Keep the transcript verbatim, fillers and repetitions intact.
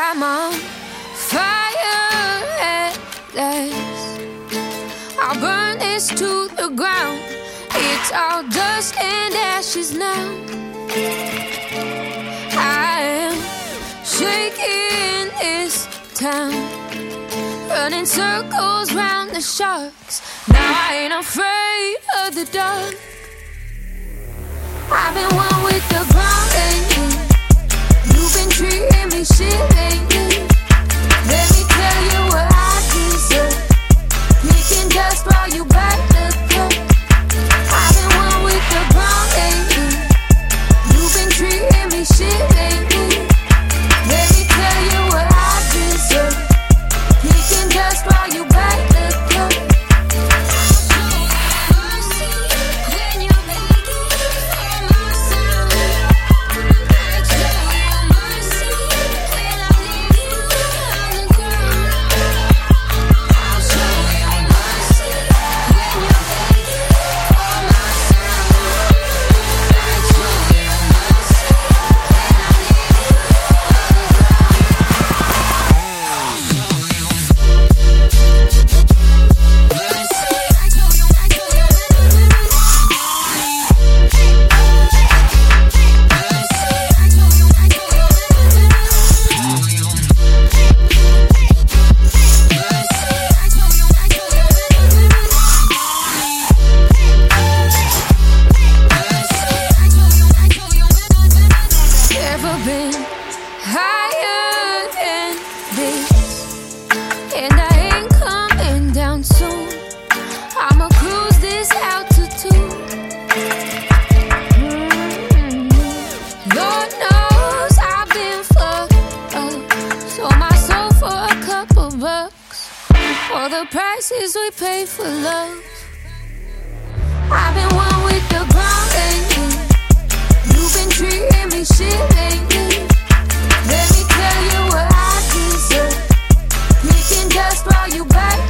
I'm on fire at last. I'll burn this to the ground. It's all dust and ashes now. I am shaking this town, running circles round the sharks. Now I ain't afraid of the dark. I've been one with the ground lately. You've been treating me shit lately. Let me tell you what I deserve. Picking dust while you back the club. I've been one with the ground lately. You've been treating me shit lately. Let me tell you what I deserve. Picking dust while you back the club. For the prices we pay for love. I've been one with the ground lately. You've been treating me shit lately. Let me tell you what I deserve. Picking dust while you back